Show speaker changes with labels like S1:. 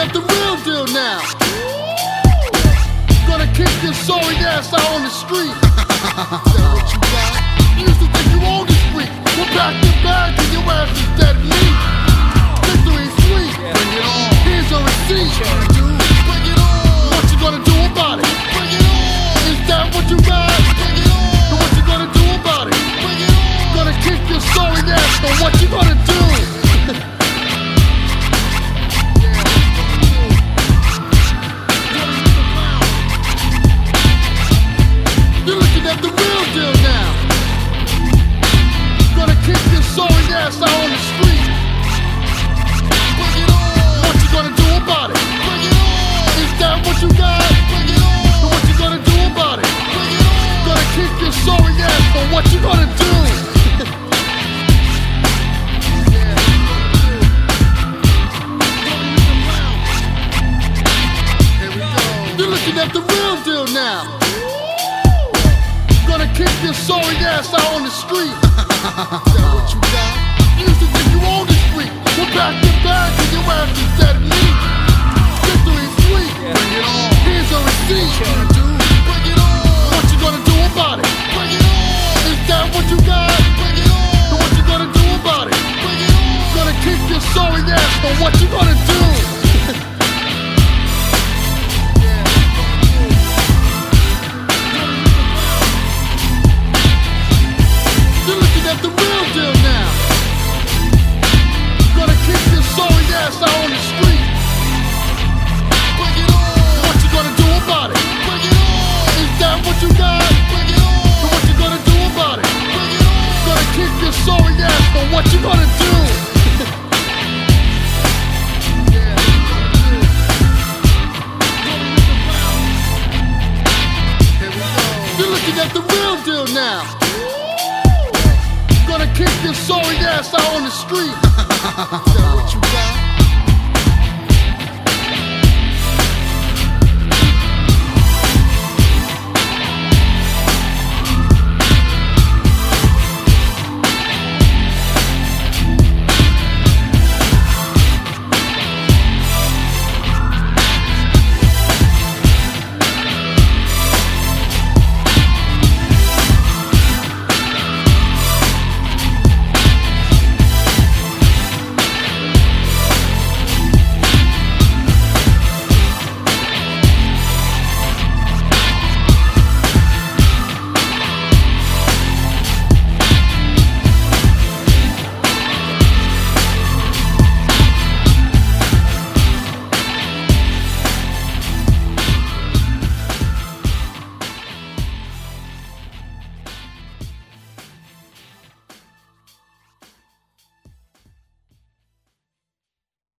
S1: at the real deal now. Gonna kick your sorry ass out on the street. That what you got? You used to think you owned the street. Well, pack your bag and your ass is dead meat. Victory's sweet. Bring it on. Here's your receipt. Bring it on. What you gonna do about it? Bring it on. Is that what you got? Bring it on. And what you gonna do about it? Bring it on. Gonna kick your sorry ass, but what you gonna do? You're looking at the real deal now. Gonna kick your sorry ass out on the street. Bring it on. What you gonna do about it? Bring it on. Is that what you got? Bring it on. And what you gonna do about it? Bring it on. Gonna kick your sorry ass, but what you gonna do? You're looking at the real deal now. Gonna kick your sorry ass out on the street. That what you got? You used to think you owned the street. Well, pack your bag and your ass is dead meat. Victory's sweet. Bring it on. Here's your receipt. Bring it on. What you gonna do about it? Bring it on. Is that what you got? Bring it on. And what you gonna do about it? Bring it on. Gonna kick your sorry ass, but what you gonna do? The real deal now. Gonna kick your sorry ass out on the street. Bring it on. What you gonna do about it? Bring it on. Is that what you got? Bring it on. And what you gonna do about it? Bring it on. Gonna kick your sorry ass, but what you gonna do? You're looking at the real deal now. Gonna kick your sorry ass out on the street.